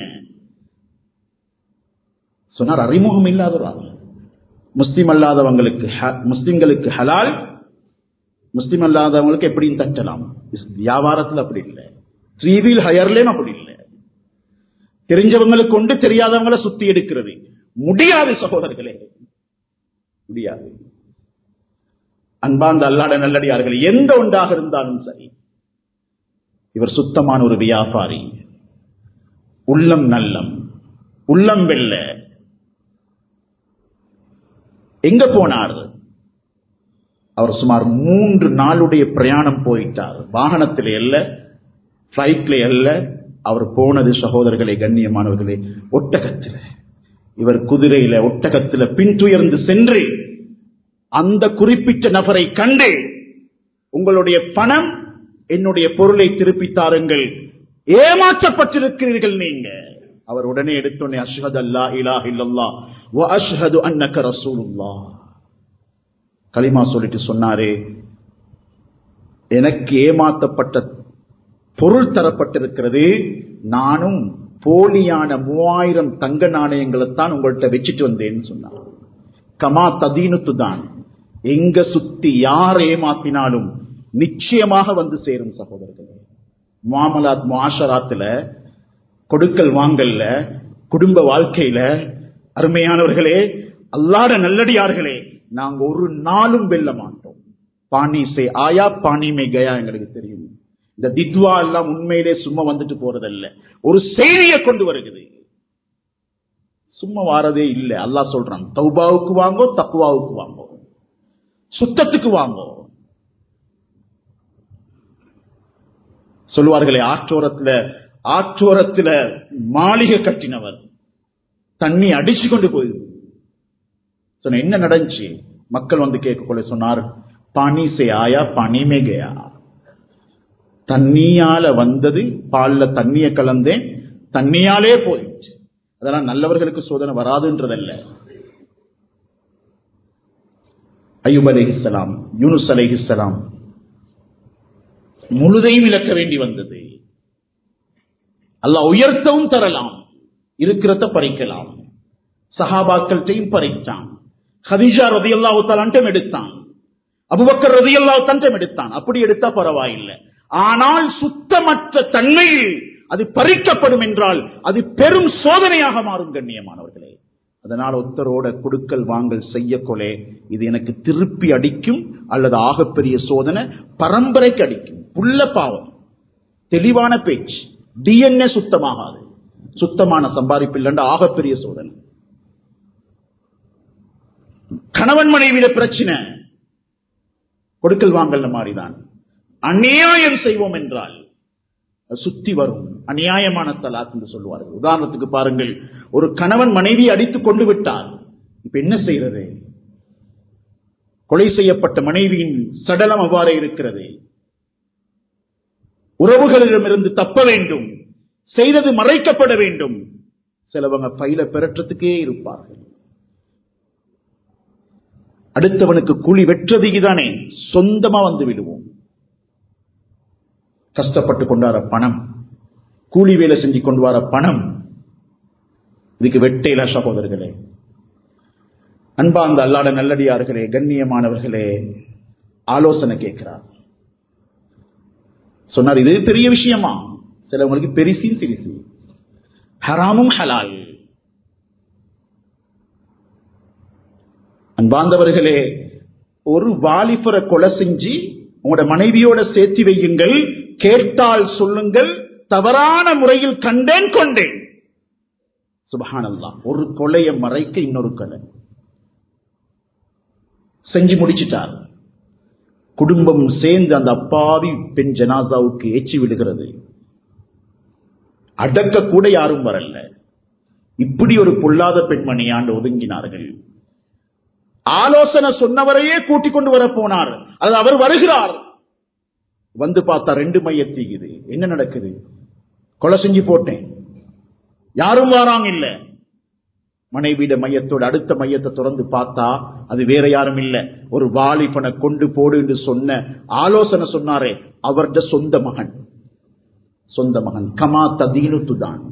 சொன்னார், அறிமுகம் இல்லாதவர்கள், முஸ்லிம் அல்லாதவங்களுக்கு முஸ்லிம்களுக்கு ஹலால், முஸ்லிம் அல்லாதவங்களுக்கு எப்படியும் தட்டலாம். வியாபாரத்தில் அப்படி இல்லை, த்ரீ வீல் ஹயர்லேயும் அப்படி இல்லை. தெரிஞ்சவங்களுக்கு கொண்டு தெரியாதவங்களை சுத்தி எடுக்கிறது முடியாது சகோதரர்களே, முடியாது. அன்பார்ந்த அல்லாஹ்வுடைய நல்லடியார்கள், எந்த ஒன்றாக இருந்தாலும் சரி, இவர் சுத்தமான ஒரு வியாபாரி, உள்ளம் நல்லம், உள்ளம் வெல்ல. எங்க போனார்? அவர் சுமார் மூன்று நாளுடைய பிரயாணம் போயிட்டார். வாகனத்திலே அல்ல, பிளைட்ல அல்ல, அவர் போனது சகோதரர்களே, கண்ணியமானவர்களே, ஒட்டகத்தில். இவர் குதிரையில ஒட்டகத்தில் பின்துயர்ந்து சென்று அந்த குறிப்பிட்ட நபரை கண்டு, உங்களுடைய பணம், என்னுடைய பொருளை திருப்பி தாருங்கள், ஏமாற்றப்பட்டிருக்கிறீர்கள் நீங்க. அவர் உடனே எடுத்தோடனே, அஷ்ஹது அல்லா இலாஹ இல்லல்லாஹ் வ அஷ்ஹது அன்னக ரசூலுல்லாஹ், கலிமா சொல்லிட்டு சொன்னாரே, எனக்கு ஏமாற்றப்பட்ட பொருள் தரப்பட்டிருக்கிறது, நானும் போலியான மூவாயிரம் தங்க நாணயங்களை தான் உங்கள்கிட்ட வச்சுட்டு வந்தேன்னு சொன்னார். கமா ததீனுத்து தான், எங்க சுத்தி யார் ஏமாத்தினாலும் நிச்சயமாக வந்து சேரும் சகோதரர்களே. முஆமலாத் முஆஷராத்துல, கொடுக்கல் வாங்கல்ல, குடும்ப வாழ்க்கையில, அருமையானவர்களே, அல்லாஹ்வுடைய நல்லடியார்களே, நாங்க ஒரு நாளும் வெல்ல மாட்டோம். பானி சே ஆயா பானி மே கயா, எங்களுக்கு தெரியும். இந்த தித்வா எல்லாம் உண்மையிலே சும்மா வந்துட்டு போறதல்ல, ஒரு செய்தியை கொண்டு வருகிறது, சும்மா வாரதே இல்லை. அல்லாஹ் சொல்றான், தௌபாவுக்கு வாங்கோ, தக்வாவுக்கு வாங்கோ. சுத்தத்துக்கு வாங்கோ. சொல்லுவார்களே, ஆற்றோரத்துல ஆற்றோரத்துல மாளிகை கட்டினவர் தண்ணி அடிச்சு கொண்டு போயிருக்கு. சொன்ன என்ன நடந்துச்சு? மக்கள் வந்து கேட்கக்குள்ள சொன்னார், பானி சே ஆயா பானி மே கயா. தண்ணியால வந்தது, பால்ல தண்ணிய கலந்தேன், தண்ணியாலே போயிடுச்சு. அதெல்லாம் நல்லவர்களுக்கு சோதனை வராதுன்றதல்ல. அய்யூப் அலைஹிஸ்ஸலாம், யூனுஸ் அலைஹிஸ்ஸலாம் முழுதையும் இழக்க வேண்டி வந்தது. அல்லாஹ் உயர்த்தவும் தரலாம், இருக்கிறத பறிக்கலாம். சஹாபாக்கள்டையும் பறித்தான். ஹதீஜா ரலியல்லாஹு தஆலா அன்டம் எடுத்தான், அபூபக்கர் ரலியல்லாஹு தஆலா எடுத்தான். அப்படி எடுத்தா பரவாயில்லை. ஆனால் சுத்தமற்ற தன்மையில் அது பறிக்கப்படும் என்றால் அது பெரும் சோதனையாக மாறும் கண்ணியமானவர்களே. அதனால் ஒத்தரோட கொடுக்கல் வாங்கல் செய்ய கொலே, இது எனக்கு திருப்பி அடிக்கும் அல்லது ஆகப்பெரிய சோதனை பரம்பரைக்கு அடிக்கும். புள்ள பாவம், தெளிவான பேச்சு, டிஎன்ஏ சுத்தமாகாது. சுத்தமான சம்பாதிப்பு இல்லைன்ற ஆகப்பெரிய சோதனை. கணவன் மனைவியில பிரச்சனை கொடுக்கல் வாங்கல் மாதிரிதான். அநியாயம் செய்வோம் என்றால் சுத்தி வரும். அநியாயமான தலாக் என்று சொல்லுவார்கள். உதாரணத்துக்கு பாருங்கள், ஒரு கணவன் மனைவி அடித்துக் கொண்டு விட்டார். இப்ப என்ன செய்யறது? கொலை செய்யப்பட்ட மனைவியின் சடலம் அவ்வாறே இருக்கிறது. உறவுகளிடமிருந்து தப்ப வேண்டும், செய்தது மறைக்கப்பட வேண்டும். சிலவங்க பையில பெறற்றதுக்கே இருப்பார்கள். அடுத்தவனுக்கு கூலி வெற்றதிக்குதானே சொந்தமா வந்து விடுவோம். கஷ்டப்பட்டு கொண்டார பணம், கூலி வேலை செஞ்சு கொண்டு வர பணம், இதுக்கு வெட்டையில சகோதரர்களே. அன்பார்ந்த அல்லாஹ் நல்லடியார்களே, கண்ணியமானவர்களே, ஆலோசனை கேட்கிறார். சொன்னார், இது பெரிய விஷயமா? சிலவங்களுக்கு பெரிசின் சிரிசி, ஹராமும் ஹலால். அன்பார்ந்தவர்களே, ஒரு வாலிபரை கொலை செஞ்சு உங்களோட மனைவியோட சேர்த்து வையுங்கள், கேட்டால் சொல்லுங்கள், தவறான முறையில் கண்டேன் கொண்டேன். சுப்ஹானல்லாஹ். ஒரு கொலையை மறைக்க இன்னொரு கொலை செஞ்சு முடிச்சிட்டார். குடும்பம் சேர்ந்து அந்த அப்பாவி பெண் ஜனாசாவுக்கு ஏச்சி விடுகிறது. அடக்க கூட யாரும் வரல. இப்படி ஒரு பொல்லாத பெண்மணியாண்டு ஒதுங்கினார்கள். ஆலோசனை சொன்னவரையே கூட்டிக் கொண்டு வர போனார். அது அவர் வருகிறார். வந்து பார்த்தா ரெண்டு மையத்தீகுது. என்ன நடக்குது? கொலை செஞ்சு போட்டேன், யாரும் வாராங்க இல்ல. மனைவியிட மையத்தோட அடுத்த மையத்தை திறந்து பார்த்தா அது வேற யாரும் இல்ல, ஒரு வாலிபனை கொண்டு போடு என்று சொன்ன ஆலோசனை சொன்னாரே அவருடைய சொந்த மகன். சொந்த மகன். கமா ததீனுத்துதான்.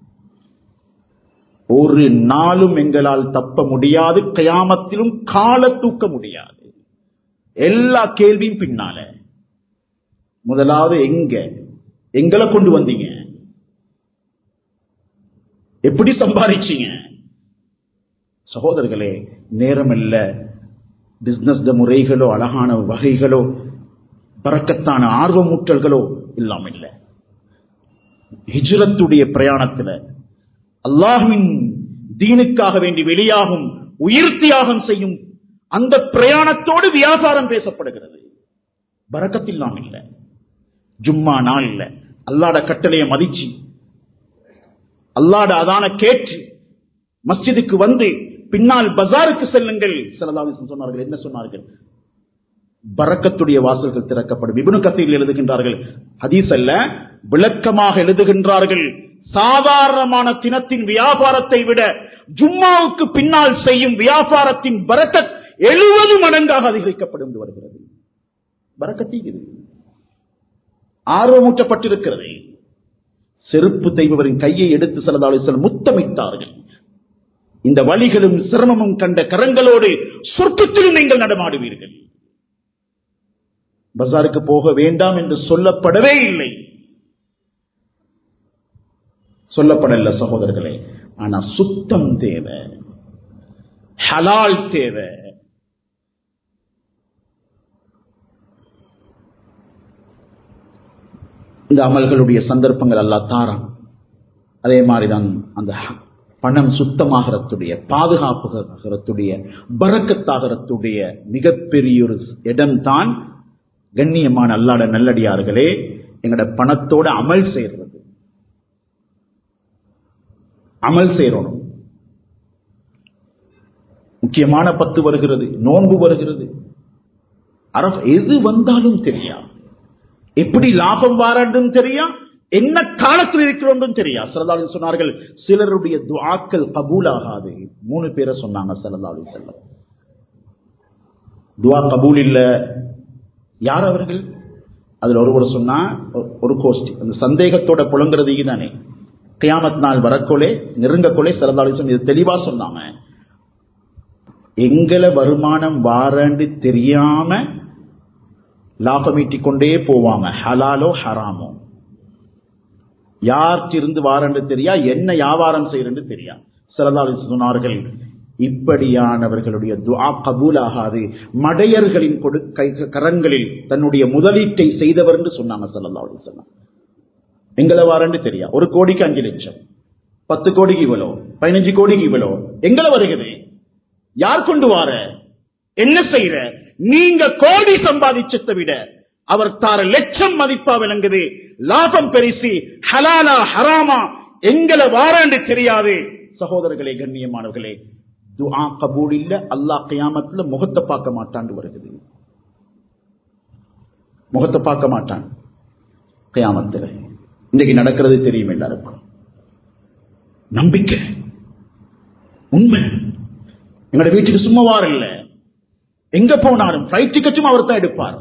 ஒரு நாளும் எங்களால் தப்ப முடியாது, கயாமத்திலும் கால தூக்க முடியாது. எல்லா கேள்வியும் பின்னால. முதலாவது எங்க எங்களை கொண்டு வந்தீங்க, எப்படி சம்பாதிச்சீங்க? சகோதரர்களே, நேரம் இல்ல. பிசினஸ் முறைகளோ அழகான வகைகளோ பரக்கத்தான ஆர்வமூட்டல்களோ இல்லாம இல்ல. ஹிஜ்ரத்துடைய பிரயாணத்துல அல்லாஹ்வின் தீனுக்காக வேண்டி வெளியாகும், உயிர் தியாகம் செய்யும் அந்த பிரயாணத்தோடு வியாபாரம் பேசப்படுகிறது. பரக்கத்தில் நாம் இல்ல. ஜும்மா நாள் இல்ல, அல்லாஹ்ட கட்டளையை மதிச்சு அல்லாஹ்ட அதான கேட்டு மஸ்ஜிதுக்கு வந்து பின்னால் பஜாருக்கு செல்லுங்கள் ஸல்லல்லாஹு அலைஹி வஸல்லம் சொன்னார்கள். என்ன சொன்னார்கள்? பரக்கத்துடைய வாசல்கள் திறக்கப்படும். இப்னு கஸீர் எழுதுகின்றார்கள், ஹதீஸ் அல்ல, விளக்கமாக எழுதுகின்றார்கள். சாதாரணமான தினத்தின் வியாபாரத்தை விட ஜும்மாவுக்கு பின்னால் செய்யும் வியாபாரத்தின் பரக்கத் எழுபது மடங்காக அதிகரிக்கப்படும் என்று வருகிறது. பரக்கத்தீது ஆர்வமூட்டப்பட்டிருக்கிறது. செருப்பு தெய்வரின் கையை எடுத்து ஸல்லல்லாஹு அலைஹி வஸல்லம் முத்தமிட்டார்கள். இந்த வலிகளும் சிரமமும் கண்ட கரங்களோடு சொர்க்கத்திலும் நீங்கள் நடமாடுவீர்கள். பஜாருக்கு போக வேண்டாம் என்று சொல்லப்படவே இல்லை, சொல்லப்படல சகோதரர்களே. ஆனா சுத்தம் தேவை, ஹலால் தேவை. இந்த அமல்களுடைய சந்தர்ப்பங்கள் அல்லாஹ் தாரான். அதே மாதிரிதான் அந்த பணம் சுத்தமாகறதுடைய, பாதுகாப்புகிறதுடைய, பரக்கத்தாகிறதுடைய மிகப்பெரிய ஒரு இடம்தான் கண்ணியமான அல்லாஹ்வுடைய நல்லடியார்களே எங்கட பணத்தோட அமல் செய்யறது. அமல் செய்யணும். முக்கியமான பத்து வருகிறது, நோன்பு வருகிறது, அரஃப் எது வந்தாலும் தெரியா, எப்படி லாபம் வாரண்டும் தெரியா, என்ன காலத்தில் இருக்கிறோம் தெரியா. ஸல்லல்லாஹு அலைஹி சொன்னார்கள், சிலருடைய துஆக்கள் கபூலாகாது. மூணு பேரை சொன்னாங்க ஸல்லல்லாஹு அலைஹி வஸல்லம். துஆ கபூல் இல்ல. யார் அவர்கள்? அதுல ஒருவர் சொன்னா, ஒரு கோஷ்டி அந்த சந்தேகத்தோட புலங்கிறது தானே, கியாமத் நாள் வரக்கொலே நெருங்கக்கொலே ஸல்லல்லாஹு அலைஹி வஸல்லம் இது தெளிவா சொன்னாங்க. எங்களை வருமானம் வாரண்டு தெரியாம லாபமீட்டிக் கொண்டே போவாங்க, ஹலாலோ ஹராமோ. யாருக்கு இருந்து வாரண்டு தெரியா, என்ன வியாபாரம் செய்யறது தெரியா. ஸல்லல்லாஹு அலைஹி வஸல்லம் சொன்னார்கள், இப்படியானவர்களுடைய துஆ கபூல் ஆகாது. மடையர்களின் கொடுக்கை கரங்களில் தன்னுடைய முதலீட்டை செய்தவர் என்று சொன்னாங்க ஸல்லல்லாஹு அலைஹி வஸல்லம். எங்களை வாரண்டு தெரியா, ஒரு கோடிக்கு அஞ்சு லட்சம், பத்து கோடிக்கு இவ்வளோ, பதினஞ்சு கோடிக்கு இவ்வளோ, எங்களை வருகிறது. யார் கொண்டு வார, என்ன செய்யற? நீங்க கோடி சம்பாதிச்சதை விட அவர் தார லட்சம் மதிப்பா விளங்குது. லாபம் பெருசி, ஹலாலா ஹராமா எங்களை வாராண்டு தெரியாது. சகோதரர்களே, கண்ணியமானவர்களே, துஆ கபூல் இல்ல. அல்லாஹ் கியாமத்துல முகத்தை பார்க்க மாட்டான்னு வருகிறது. முகத்தை பார்க்க மாட்டான் கியாமத்துல. இன்றைக்கு நடக்கிறது தெரியும் எல்லாருக்கும். நம்பிக்கை உண்மை. எங்களோட வீட்டுக்கு சும்மா வார இல்ல, எங்க போனாலும் ஃபிளைட் டிக்கெட்டும் அவர் தான் எடுப்பார்.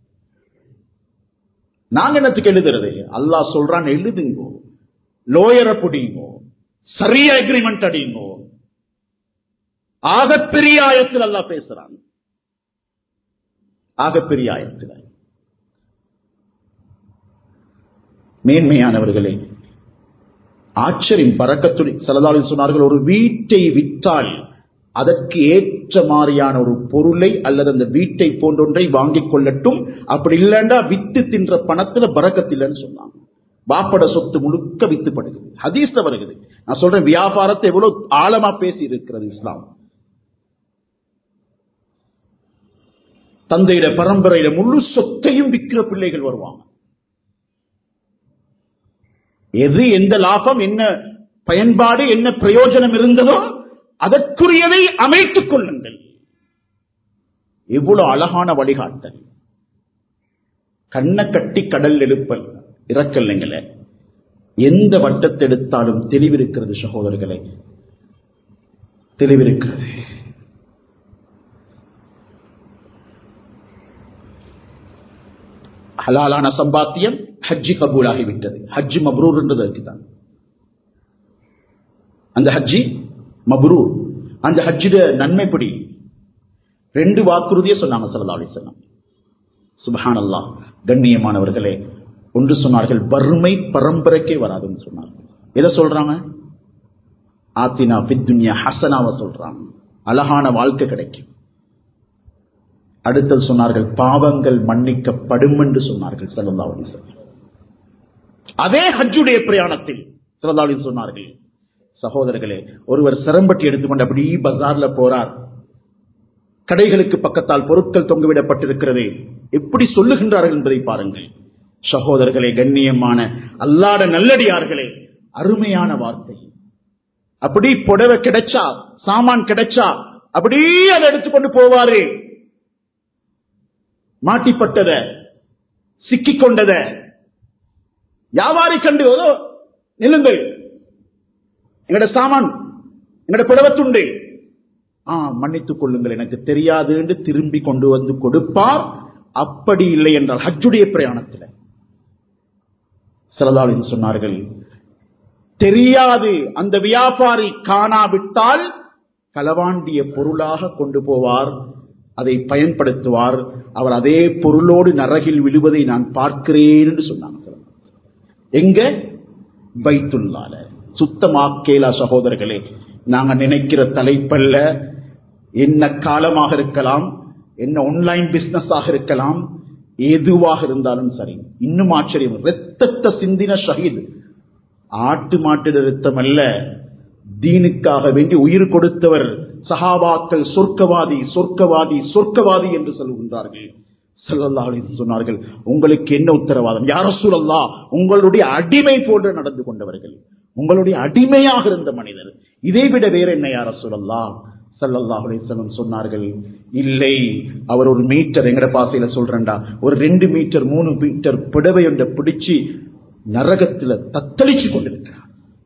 நாங்க என்னத்துக்கு எழுதுறது? அல்லாஹ் சொல்றான், எழுதுங்கோ, லோயரை புடிங்கோ, சரியா அக்ரிமெண்ட் அடிங்கோ. ஆகப்பெரிய ஆயத்தில் அல்லாஹ் பேசுறான். ஆகப்பெரிய ஆயத்தில். மேன்மையானவர்களே, ஆச்சரியம் பரக்கத்துடி ஸல்லல்லாஹு அலைஹி சொன்னார்கள், ஒரு வீட்டை விற்றால் அதற்கு ஏற்ற மாதிரியான ஒரு பொருளை அல்லது அந்த வீட்டை போன்றொன்றை வாங்கிக் கொள்ளட்டும், அப்படி இல்லைண்டா வித்து தின்ற பணத்துல பரக்கத்தில்லைன்னு சொன்னாங்க. பாப்பட சொத்து முழுக்க வித்துப்படுகிறது. ஹதீஸ்ல வருகிறது. நான் சொல்றேன், வியாபாரத்தை எவ்வளவு ஆழமா பேசி இருக்கிறது இஸ்லாம். தந்தையில பரம்பரையில முழு சொத்தையும் விற்கிற பிள்ளைகள் வருவாங்க. எது எந்த லாபம், என்ன பயன்பாடு, என்ன பிரயோஜனம் இருந்ததோ அதற்குரியதை அமைத்துக் கொள்ளுங்கள். எவ்வளவு அழகான வழிகாட்டல். கண்ணை கட்டி கடல் எழுப்பல் இறக்கல்லைங்களே. எந்த வட்டத்தை எடுத்தாலும் தெளிவிருக்கிறது சகோதரர்களே, தெளிவிருக்கிறது. ஹலாலான சம்பாத்தியம் ஹஜ்ஜி கபூலாகிவிட்டது. ஹஜ்ஜி மப்ரூர் என்றதற்கு தான். அந்த ஹஜ்ஜி மப்ரூர், அந்த ஹஜ்ஜிட நன்மைப்படி ரெண்டு வாக்குறுதியை சொன்னாங்க ஸல்லல்லாஹு அலைஹி வஸல்லம். சுப்ஹானல்லாஹ். கண்ணியமானவர்களே, ஒன்று சொன்னார்கள், வறுமை பரம்பரைக்கே வராதுன்னு சொன்னார்கள். எதை சொல்றாங்க? ஆத்தினா ஃபித் துன்யா ஹஸனாவை சொல்றாங்க. அழகான வாழ்க்கை கிடைக்கும். அடுத்தது சொன்னார்கள், பாவங்கள் மன்னிக்கப்படும் என்று சொன்னார்கள் ஸல்லல்லாஹு அலைஹி வஸல்லம். அதே ஹஜ்ஜுடைய பிரயாணத்தில் ஸல்லல்லாஹு அலைஹி சொன்னார்கள், சகோதரர்களே, ஒருவர் சிரம்பட்டி எடுத்துக்கொண்டு அப்படி பஜார்ல போறார். கடைகளுக்கு பக்கத்தால் பொருட்கள் தொங்குவிடப்பட்டிருக்கிறது. எப்படி சொல்லுகின்றார்கள் என்பதை பாருங்கள் சகோதரர்களே, கண்ணியமான அல்லாஹ்வுடைய நல்லடியார்களே. அருமையான வார்த்தை. அப்படி புடவை கிடைச்சா, சாமான் கிடைச்சா அப்படியே அதை எடுத்துக்கொண்டு போவாரு. மாட்டிப்பட்டத, சிக்கிக்கொண்டத வியாபாரி கண்டு, நில்லுங்கள், எங்கட சாமான், எங்கட புடவத்துண்டு, மன்னித்துக் கொள்ளுங்கள், எனக்கு தெரியாது என்று திரும்பி கொண்டு வந்து கொடுப்பார். அப்படி இல்லை என்றால் ஹஜ்ஜுடைய பிரயாணத்தில் ஸல்லல்லாஹு அலைஹி சொன்னார்கள், தெரியாது அந்த வியாபாரி காணாவிட்டால் களவாண்டிய பொருளாக கொண்டு போவார், அதை பயன்படுத்துவார். அவர் அதே பொருளோடு நரகில் விழுவதை நான் பார்க்கிறேன் என்று சொன்னாங்க. எங்க? பைத்துல்லாஹ். சுத்தமாக்கேலா சகோதரர்களே. நாங்க நினைக்கிற தலைப்பல்ல. என்ன காலமாக இருக்கலாம், என்ன ஆன்லைன் பிசினஸ் ஆக இருக்கலாம், எதுவாக இருந்தாலும் சரி. இன்னும் ஆச்சரியம், ரத்தத்தை சிந்தின ஷஹீத். ஆட்டு மாட்டு ரத்தம் அல்ல, தீனுக்காக வேண்டி உயிர் கொடுத்தவர். சஹாபாக்கள் சொர்க்கவாதி சொர்க்கவாதி சொர்க்கவாதி என்று சொல்கின்றார்கள். ஸல்லல்லாஹு அலைஹி வஸல்லம் சொன்னார்கள், உங்களுக்கு என்ன உத்தரவாதம்? யா ரசூலல்லாஹ், உங்களுடைய அடிமை போன்று நடந்து கொண்டவர்கள், உங்களுடைய அடிமையாக இருந்த மனிதர், இதைவிட வேற என்ன யா ரசூலல்லாஹ்? ஸல்லல்லாஹு அலைஹி வஸல்லம் சொன்னார்கள், இல்லை, அவர் ஒரு மீட்டர், எங்கட பாசையில சொல்றேன்டா, ஒரு ரெண்டு மீட்டர் மூணு மீட்டர் புடவை ஒன்றை பிடிச்சு நரகத்துல தத்தளிச்சு கொண்டிருக்கிறார்.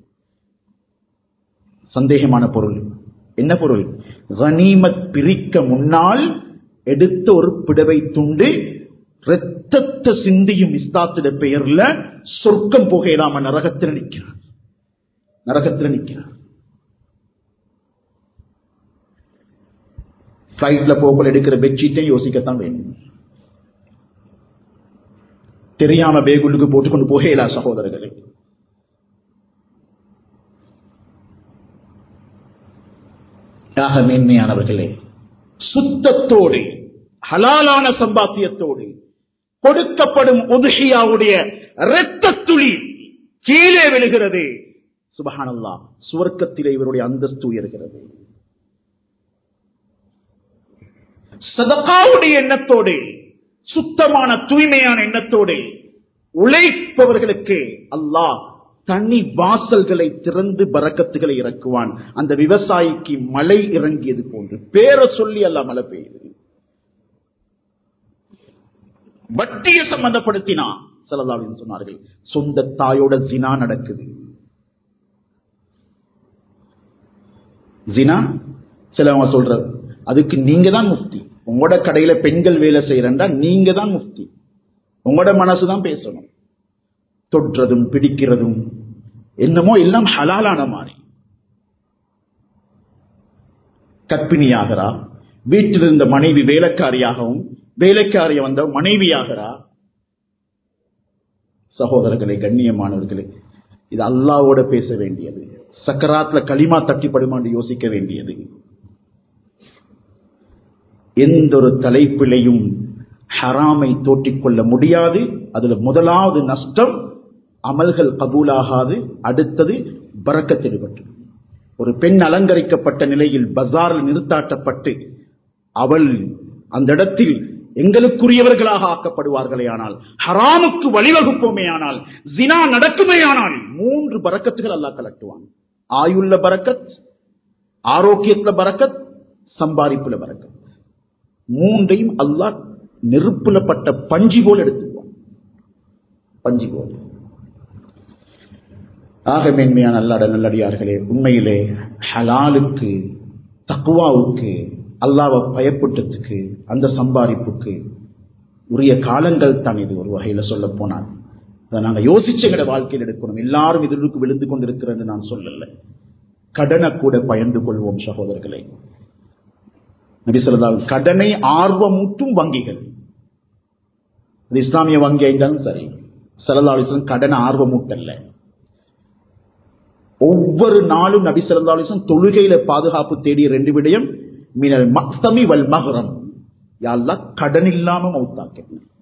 சந்தேகமான பொருள். என்ன பொருள்? கனிமத் பிரிக்க முன்னால் எடுத்த ஒரு பிடவை துண்டு இரத்தத்தை சிந்தியும் இஸ்லாத்திட பெயர்ல சொர்க்கம் போகலாம நரகத்தில் நிற்கிறார். நரகத்தில் நிற்கிறார். பிளைட்ல போகல எடுக்கிற பெட்ஷீட்டை யோசிக்கத்தான் வேணும். தெரியாம பேகுலுக்கு போட்டுக்கொண்டு போகலா சகோதரர்களே. மேன்மையானவர்களே, சுத்தத்தோடு ஹலாலான சம்பாத்தியத்தோடு கொடுக்கப்படும் உதுஹியாவுடைய இரத்த துளி கீழே விழுகிறது. சுப்ஹானல்லாஹ், சுவர்க்கத்திலே இவருடைய அந்தஸ்து உயர்கிறது. சதகாவுடைய எண்ணத்தோடு, சுத்தமான தூய்மையான எண்ணத்தோடு உழைப்பவர்களுக்கு அல்லாஹ் தனி வாசல்களை திறந்து பரக்கத்துகளை இறக்குவான். அந்த விவசாயிக்கு மழை இறங்கியது போன்று பேரை சொல்லி அல்ல மழை பெய்யுது. வட்டியை சம்பந்தப்படுத்தினா ஸல்லல்லாஹு அலைஹி வஸல்லம் சொன்னார்கள், சொந்த தாயோட ஜினா நடக்குது. ஜினா சிலவங்க சொல்றது, அதுக்கு நீங்க தான் முஃப்தி. உங்களோட கடையில பெண்கள் வேலை செய்யறா நீங்க தான் முஃப்தி. உங்களோட மனசுதான் பேசணும். தொற்றதும் பிடிக்கிறதும் என்னமோ எல்லாம் ஹலாலான மாதிரி. கற்பிணியாகிறா, வீட்டில் இருந்த மனைவி வேலைக்காரியாகவும், வேலைக்காரிய வந்த மனைவியாகிறா. சகோதரர்களே, கண்ணியமானவர்களே, இது அல்லாஹ்வோட பேச வேண்டியது. சக்கராத்ல களிமா தட்டிப்படுமான்னு யோசிக்க வேண்டியது. எந்த ஒரு தலைப்பிலையும் ஹராமை தோற்றிக்கொள்ள முடியாது. அதுல முதலாவது நஷ்டம் அமல்கள் கபூலாகாது. அடுத்தது பரக்கத் எடுபட்டு. ஒரு பெண் அலங்கரிக்கப்பட்ட நிலையில் பஜாரில் நிறுத்தாட்டப்பட்டு அவள் அந்த இடத்தில் எங்களுக்குரியவர்களாக ஆக்கப்படுவார்களே ஆனால், ஹராமுக்கு வழிவகுப்போமே ஆனால், ஜினா நடக்குமே ஆனால், மூன்று பரக்கத்துகள் அல்லாஹ் கலட்டுவான். ஆயுள்ள பரக்கத், ஆரோக்கியத்துல பரக்கத், சம்பாதிப்புல பரக்கத். மூன்றையும் அல்லாஹ் நெருப்புல பட்ட பஞ்சி போல் எடுத்துக்குவான். பஞ்சி போல். ஆக மேன்மையான அல்லாஹ் நல்லடியார்களே, உண்மையிலே ஹலாலுக்கு, தக்வாவுக்கு, அல்லாஹ்வை பயப்பட்டதுக்கு, அந்த சம்பாதிப்புக்கு உரிய காலங்கள் தான் இது. ஒரு வகையில சொல்ல போனால் அதை நாங்கள் யோசிச்ச வாழ்க்கையில் எடுக்கணும். எல்லாரும் இதற்கு விழுந்து கொண்டிருக்கிறது நான் சொல்லல. கடனை கூட பயந்து கொள்வோம் சகோதரர்களே. நபி ஸல்லல்லாஹு அலைஹி வஸல்லம் கடனை ஆர்வமூட்டும் வங்கிகள், அது இஸ்லாமிய வங்கி ஆயிட்டாலும் சரி, ஸல்லல்லாஹு அலைஹி வஸல்லம் கடனை ஆர்வமூட்டல்ல. ஒவ்வொரு நாளும் நபி ஸல்லல்லாஹு அலைஹி வஸல்லம் தொழுகையில பாதுகாப்பு தேடிய ரெண்டு விடயம், மினல் மக்ஸமி வல் மஹ்ரம். யா அல்லாஹ் கடன் இல்லாம மௌத்தாக்க.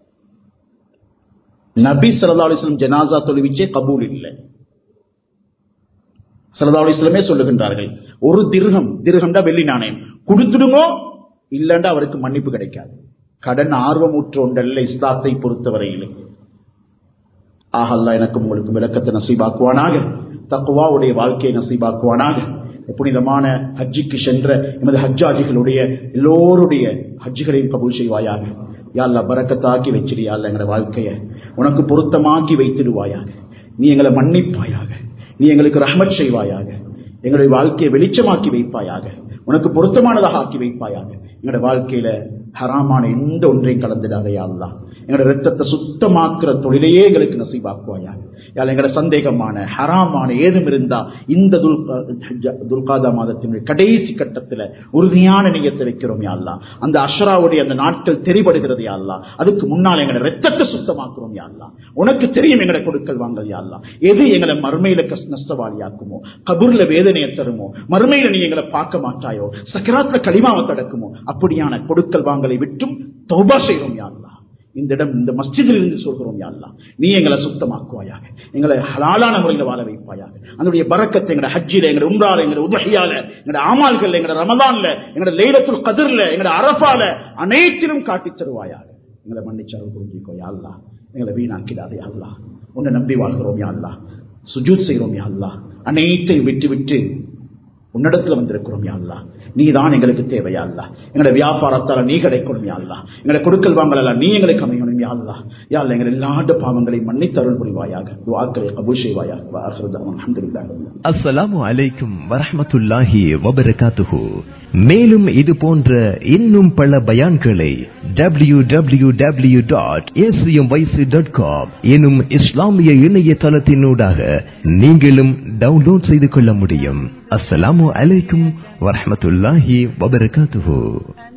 நபி ஸல்லல்லாஹு அலைஹி வஸல்லம் ஜனாஸா தொழுவிச்சே கபூல் இல்லை. ஸல்லல்லாஹு அலைஹி வஸல்லமே சொல்லுகின்றார்கள், ஒரு திர்ஹம், திர்ஹம்டா வெள்ளி நாணயம் கொடுத்துடுமோ, இல்லண்டா அவருக்கு மன்னிப்பு கிடைக்காது. கடன் ஆர்வமுற்ற ஒன்றல்ல இஸ்லாத்தை பொறுத்தவரையில். ஆக அல்லாஹ் எனக்கு உங்களுக்கு விளக்கத்தை நசீபாக்குவானாக, தக்வாவுடைய வாழ்க்கையை நசீபாக்குவானாக. புனிதமான ஹஜ்ஜிக்கு சென்ற எமது ஹஜ்ஜாஜிகளுடைய எல்லோருடைய ஹஜ்ஜுகளையும் கபூல் செய்வாயாக. யா அல்லாஹ் பரக்கத்தாக்கி வச்சிருயா அல்லாஹ் எங்களோட வாழ்க்கையை உனக்கு பொருத்தமாக்கி வைத்திடுவாயாக. நீ எங்களை மன்னிப்பாயாக, நீ எங்களுக்கு ரஹ்மத் செய்வாயாக, எங்களுடைய வாழ்க்கையை வெளிச்சமாக்கி வைப்பாயாக, உனக்கு பொருத்தமானதாக ஆக்கி வைப்பாயாக. எங்களோட வாழ்க்கையில ஹராமான எந்த ஒன்றையும் கலந்துடாத யா அல்லாஹ். எங்களோட ரத்தத்தை சுத்தமாக்குற தொழிலையே எங்களுக்கு நசீபாக்குவாயாக. எங்களோட சந்தேகமான ஹராமான ஏதும் இருந்தா இந்த துல்காதா மாதத்தினுடைய கடைசி கட்டத்தில் உறுதியான நியத்தை வைக்கிறோம் யா அல்லாஹ். அந்த அஷ்ராவுடைய அந்த நாட்கள் தெரிபடுகிறது யா அல்லாஹ். அதுக்கு முன்னால் எங்களோட ரத்தத்தை சுத்தமாக்குறோம் யா அல்லாஹ். உனக்கு தெரியும் எங்களை கொடுக்கல் வாங்கல் யா அல்லாஹ். எது எங்களை மறுமையில நஷ்டவாளியாக்குமோ, கபூர்ல வேதனையை தருமோ, மறுமையில நீ எங்களை பார்க்க மாட்டாயோ, சக்கராத்ல களிமாவை தடுக்குமோ, அப்படியான கொடுக்கல் வாங்கலை விட்டும் தௌபா செய்கிறோம் யா அல்லாஹ். இந்த இடம் இந்த மஸ்ஜிதில் இருந்து சொல்கிறோம் யா அல்லாஹ், நீ எங்களை சுத்தமாக்குவாயாக, எங்களை ஹலாலான முறையில் வாழ வைப்பாயாக. அதனுடைய பரக்கத்தை எங்கட ஹஜ்ஜில, எங்கட உம்ரால, எங்கட உத்ஹியால, எங்கட ஆமால்கள், எங்கட ரமலான்ல, எங்கட லைலத்துல் கத்ர்ல, எங்கட அரஃபால அனைத்திலும் காட்டித் தருவாயாக. எங்களை மன்னிச்சருள் புரிஞ்சிக்கோ யா அல்லாஹ், எங்களை வீணாக்கிடாதே யா அல்லாஹ். உன்னை நம்பி வாழ்கிறோம் யா அல்லாஹ், சுஜூத் செய்கிறோம் யா அல்லாஹ், அனைத்தையும் விட்டு விட்டு உன்னிடத்துல வந்திருக்கிறோம் யா அல்லாஹ். நீதான் எங்களுக்கு தேவையா அல்லாஹ். எங்களுடைய வியாபாரத்தால நீ கிடைக்கணும் யா அல்லாஹ். எங்களுடைய கொடுக்கல் வாங்கல நீ எங்களுக்கு அமையணும் யா அல்லாஹ். யா அல்லாஹ் எங்கள் எல்லா பாவங்களையும் மன்னித்து அருள் புரிவாயாக, துஆக்களை கபூல் செய்வாயாக. வ ஆகிரு தஅவானா அல்ஹம்துலில்லாஹி. அஸ்ஸலாமு அலைக்கும் வரஹ்மத்துல்லாஹி வபரகாத்துஹு. மேலும் இது போன்ற இன்னும் பல பயான்களை W W W dot A C M Y C dot com எனும் இஸ்லாமிய இணையதளத்தினூடாக நீங்களும் டவுன்லோட் செய்து கொள்ள முடியும். அஸ்ஸலாமு அலைக்கும் வரஹ்மத்துல்லாஹி வபரகாத்துஹு.